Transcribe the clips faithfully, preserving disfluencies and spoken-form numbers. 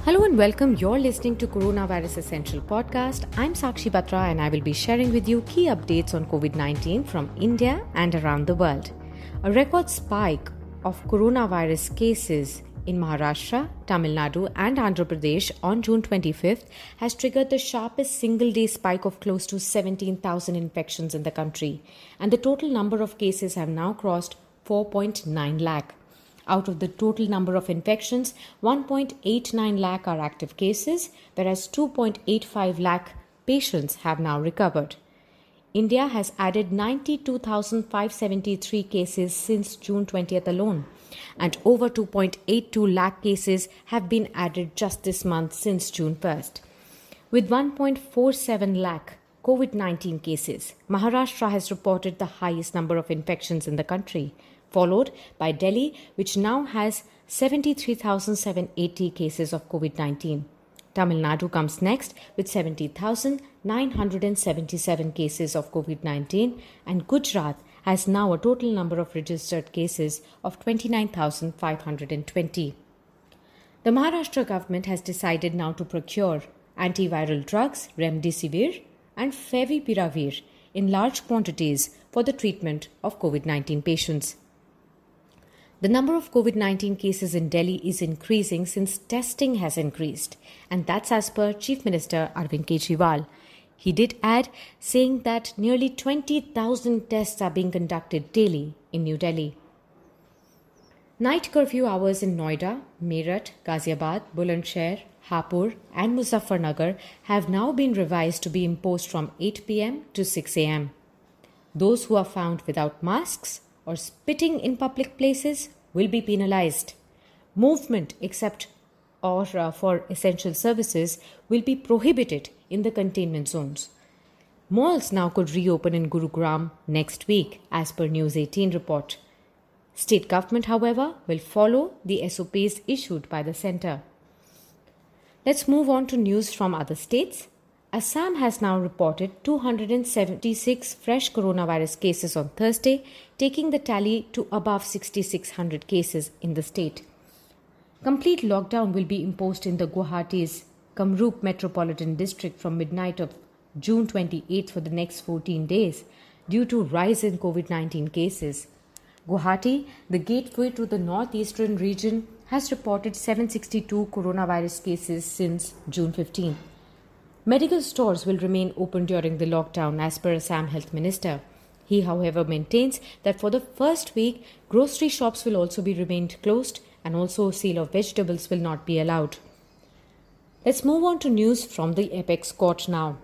Hello and welcome. You're listening to Coronavirus Essential Podcast. I'm Sakshi Batra and I will be sharing with you key updates on covid nineteen from India and around the world. A record spike of coronavirus cases in Maharashtra, Tamil Nadu and Andhra Pradesh on June twenty-fifth has triggered the sharpest single-day spike of close to seventeen thousand infections in the country, and the total number of cases have now crossed four point nine lakh. Out of the total number of infections, one point eight nine lakh are active cases, whereas two point eight five lakh patients have now recovered. India has added ninety-two thousand five hundred seventy-three cases since June twentieth alone, and over two point eight two lakh cases have been added just this month since June first. With one point four seven lakh covid nineteen cases, Maharashtra has reported the highest number of infections in the country, followed by Delhi, which now has seventy-three thousand seven hundred eighty cases of covid nineteen. Tamil Nadu comes next with seventy thousand nine hundred seventy-seven cases of covid nineteen, and Gujarat has now a total number of registered cases of twenty-nine thousand five hundred twenty. The Maharashtra government has decided now to procure antiviral drugs, remdesivir and favipiravir in large quantities for the treatment of covid nineteen patients. The number of covid nineteen cases in Delhi is increasing since testing has increased, and that's as per Chief Minister Arvind Kejriwal. He did add, saying that nearly twenty thousand tests are being conducted daily in New Delhi. Night curfew hours in Noida, Meerut, Ghaziabad, Bulandshahr, Hapur and Muzaffarnagar have now been revised to be imposed from eight p.m. to six a.m. Those who are found without masks or spitting in public places will be penalized. Movement except or uh, for essential services will be prohibited in the containment zones. Malls now could reopen in Gurugram next week, as per News eighteen report. State government, however, will follow the S O Ps issued by the centre. Let's move on to news from other states. Assam has now reported two hundred seventy-six fresh coronavirus cases on Thursday, taking the tally to above six thousand six hundred cases in the state. Complete lockdown will be imposed in the Guwahati's Kamrup Metropolitan District from midnight of June twenty-eighth for the next fourteen days due to rise in covid nineteen cases. Guwahati, the gateway to the northeastern region, has reported seven hundred sixty-two coronavirus cases since June fifteenth. Medical stores will remain open during the lockdown as per Assam Health Minister. He, however, maintains that for the first week, grocery shops will also be remained closed and also sale of vegetables will not be allowed. Let's move on to news from the Apex Court now.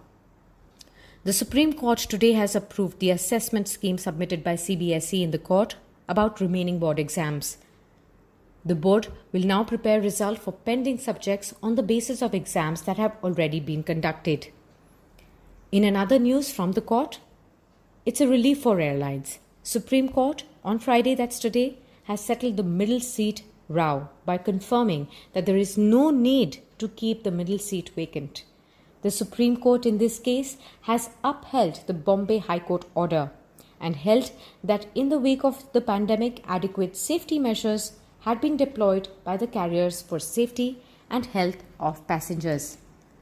The Supreme Court today has approved the assessment scheme submitted by C B S E in the court about remaining board exams. The board will now prepare results for pending subjects on the basis of exams that have already been conducted. In another news from the court, it's a relief for airlines. Supreme Court on Friday, that's today, has settled the middle seat row by confirming that there is no need to keep the middle seat vacant. The Supreme Court in this case has upheld the Bombay High Court order and held that in the wake of the pandemic, adequate safety measures had been deployed by the carriers for safety and health of passengers.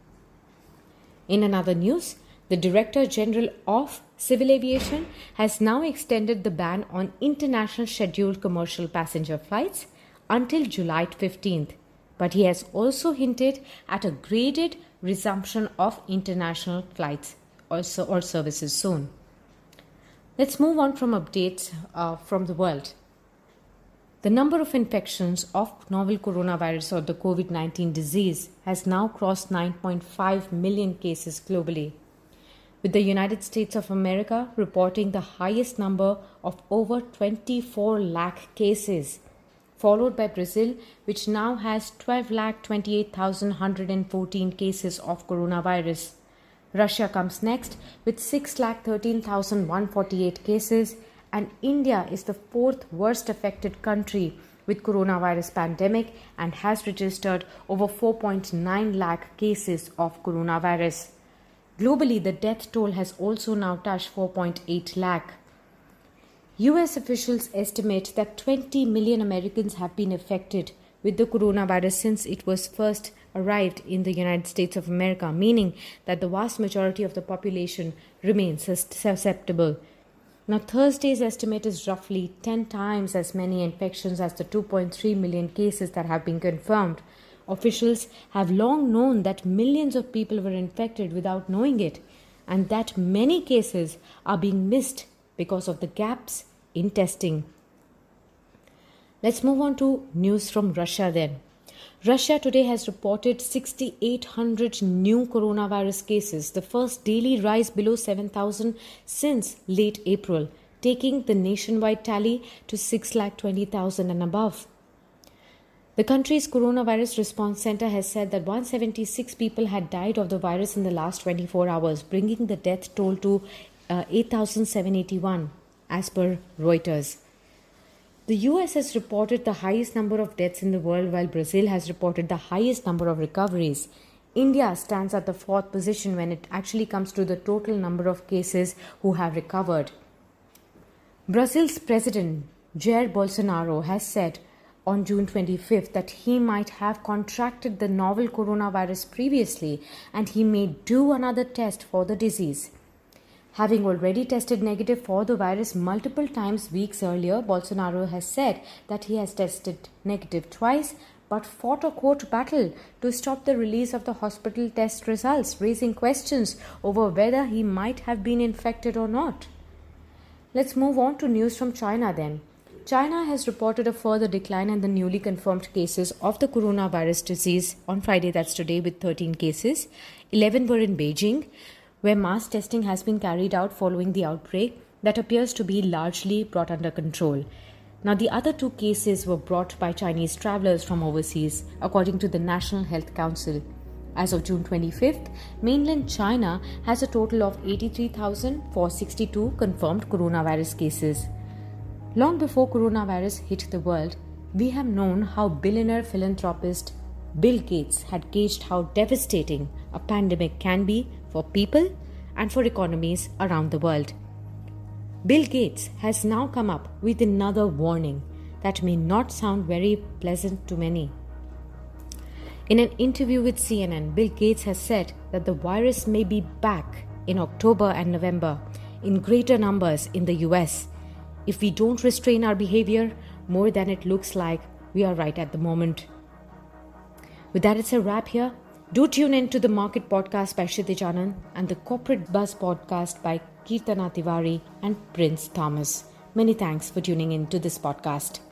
In another news, the Director General of Civil Aviation has now extended the ban on international scheduled commercial passenger flights until July fifteenth, but he has also hinted at a graded resumption of international flights or, or services soon. Let's move on from updates uh, from the world. The number of infections of novel coronavirus or the covid nineteen disease has now crossed nine point five million cases globally, with the United States of America reporting the highest number of over twenty-four lakh cases, followed by Brazil, which now has twelve lakh twenty-eight thousand one hundred fourteen cases of coronavirus. Russia comes next with six lakh thirteen thousand one hundred forty-eight cases, and India is the fourth worst affected country with coronavirus pandemic and has registered over four point nine lakh cases of coronavirus. Globally, the death toll has also now touched four point eight lakh. U S officials estimate that twenty million Americans have been affected with the coronavirus since it was first arrived in the United States of America, meaning that the vast majority of the population remains susceptible. Now, Thursday's estimate is roughly ten times as many infections as the two point three million cases that have been confirmed. Officials have long known that millions of people were infected without knowing it, and that many cases are being missed because of the gaps in testing. Let's move on to news from Russia then. Russia today has reported six thousand eight hundred new coronavirus cases, the first daily rise below seven thousand since late April, taking the nationwide tally to six lakh twenty thousand and above. The country's Coronavirus Response Center has said that one hundred seventy-six people had died of the virus in the last twenty-four hours, bringing the death toll to uh, eight thousand seven hundred eighty-one, as per Reuters. The U S has reported the highest number of deaths in the world, while Brazil has reported the highest number of recoveries. India stands at the fourth position when it actually comes to the total number of cases who have recovered. Brazil's president, Jair Bolsonaro, has said on June twenty-fifth that he might have contracted the novel coronavirus previously and he may do another test for the disease. Having already tested negative for the virus multiple times weeks earlier, Bolsonaro has said that he has tested negative twice but fought a court battle to stop the release of the hospital test results, raising questions over whether he might have been infected or not. Let's move on to news from China then. China has reported a further decline in the newly confirmed cases of the coronavirus disease on Friday, that's today, with thirteen cases. eleven were in Beijing, where mass testing has been carried out following the outbreak that appears to be largely brought under control. Now, the other two cases were brought by Chinese travelers from overseas, according to the National Health Council. As of June twenty-fifth, mainland China has a total of eighty-three thousand four hundred sixty-two confirmed coronavirus cases. Long before coronavirus hit the world, we have known how billionaire philanthropist Bill Gates had gauged how devastating a pandemic can be for people and for economies around the world. Bill Gates has now come up with another warning that may not sound very pleasant to many. In an interview with C N N, Bill Gates has said that the virus may be back in October and November in greater numbers in the U S if we don't restrain our behavior more than it looks like we are right at the moment. With that, it's a wrap here. Do tune in to the Market Podcast by Kshitij Anand and the Corporate Buzz Podcast by Kirtana Tiwari and Prince Thomas. Many thanks for tuning in to this podcast.